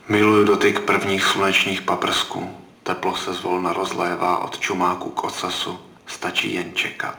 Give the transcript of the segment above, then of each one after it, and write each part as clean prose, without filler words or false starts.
Miluju dotyk prvních slunečních paprsků. Teplo se zvolna rozlévá od čumáku k ocasu. Stačí jen čekat.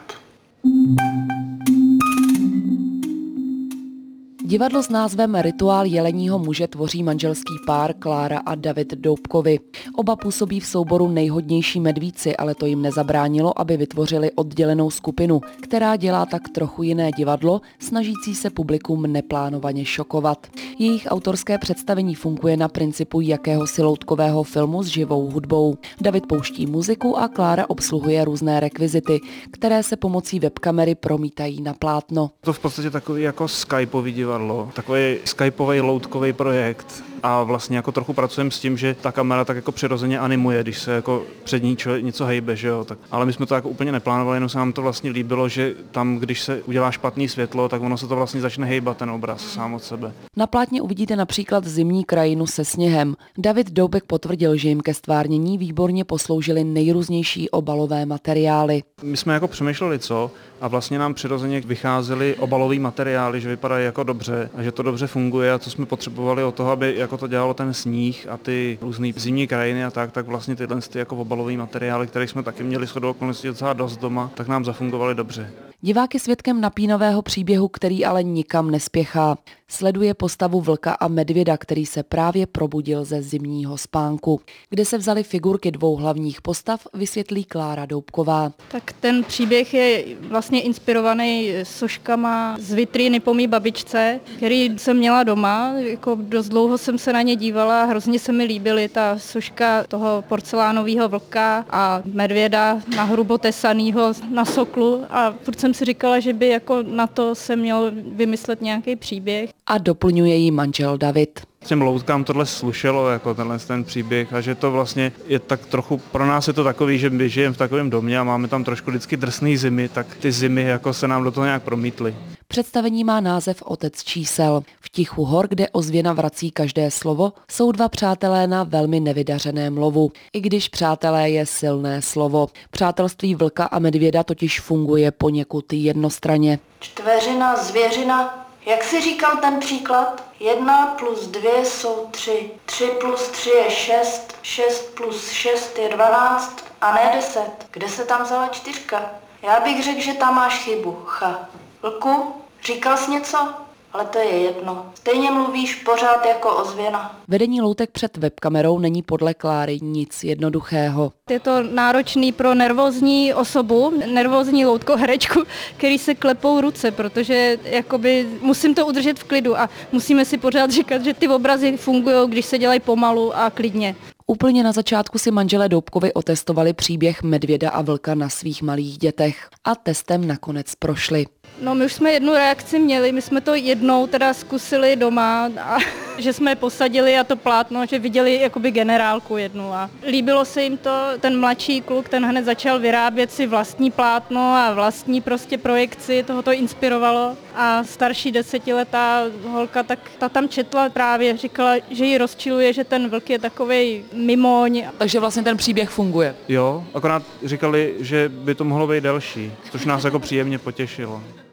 Divadlo s názvem Rituál jeleního muže tvoří manželský pár Klára a David Doubkovi. Oba působí v souboru Nejhodnější medvídci, ale to jim nezabránilo, aby vytvořili oddělenou skupinu, která dělá tak trochu jiné divadlo, snažící se publikum neplánovaně šokovat. Jejich autorské představení funguje na principu jakéhosi loutkového filmu s živou hudbou. David pouští muziku a Klára obsluhuje různé rekvizity, které se pomocí webkamery promítají na plátno. To v podstatě takový jako skypový divadlo, takový skypový loutkový projekt a vlastně jako trochu pracujeme s tím, že ta kamera tak jako přirozeně animuje, když se jako před ní něco hejbe, že jo, tak. Ale my jsme to jako úplně neplánovali, jenom se nám to vlastně líbilo, že tam, když se udělá špatný světlo, tak ono se to vlastně začne hejbat ten obraz sám od sebe. Na plátně uvidíte například zimní krajinu se sněhem. David Doubek potvrdil, že jim ke stvárnění výborně posloužily nejrůznější obalové materiály. My jsme jako přemýšleli co a vlastně nám přirozeně vycházely obalové materiály, že vypadají jako dobře a že to dobře funguje a co jsme potřebovali od toho, aby jako to dělalo ten sníh a ty různé zimní krajiny a tak vlastně tyhle jako obalové materiály, které jsme taky měli shodou okolností docela dost doma, tak nám zafungovaly dobře. Divák je svědkem napínavého příběhu, který ale nikam nespěchá. Sleduje postavu vlka a medvěda, který se právě probudil ze zimního spánku. Kde se vzaly figurky dvou hlavních postav, vysvětlí Klára Doubková. Tak ten příběh je vlastně inspirovaný soškama z vitríny po mý babičce, který jsem měla doma. Jako dost dlouho jsem se na ně dívala, hrozně se mi líbily ta soška toho porcelánového vlka a medvěda na hrubo tesanýho na soklu a furt jsem si říkala, že by jako na to se měl vymyslet nějaký příběh. A doplňuje jí manžel David. Těm loutkám tohle slušelo, jako ten příběh a že to vlastně je tak trochu, pro nás je to takový, že my žijeme v takovém domě a máme tam trošku vždycky drsný zimy, tak ty zimy jako se nám do toho nějak promítly. Představení má název Otec čísel. V tichu hor, kde ozvěna vrací každé slovo, jsou dva přátelé na velmi nevydařeném lovu. I když přátelé je silné slovo. Přátelství vlka a medvěda totiž funguje poněkud jednostranně. Čtveřina, zvěřina. Jak si říkal ten příklad? 1 plus 2 jsou 3. 3 plus 3 je 6. 6 plus 6 je 12 a ne 10. Kde se tam vzala 4? Já bych řekl, že tam máš chybu. Vlku, říkal jsi něco? Ale to je jedno. Stejně mluvíš pořád jako ozvěna. Vedení loutek před webkamerou není podle Kláry nic jednoduchého. Je to náročný pro nervózní osobu, nervózní loutkoherečku, který se klepou ruce, protože jakoby musím to udržet v klidu a musíme si pořád říkat, že ty obrazy fungují, když se dělají pomalu a klidně. Úplně na začátku si manželé Doubkovi otestovali příběh medvěda a vlka na svých malých dětech a testem nakonec prošli. No, my už jsme jednu reakci měli, my jsme to jednou teda zkusili doma, a že jsme je posadili a to plátno, že viděli jakoby generálku jednu a líbilo se jim to, ten mladší kluk, ten hned začal vyrábět si vlastní plátno a vlastní prostě projekci, toho to inspirovalo a starší 10letá holka, tak ta tam četla právě, říkala, že ji rozčiluje, že ten vlk je takovej mimoň. Takže vlastně ten příběh funguje. Jo, akorát říkali, že by to mohlo být delší, což nás jako příjemně potěšilo.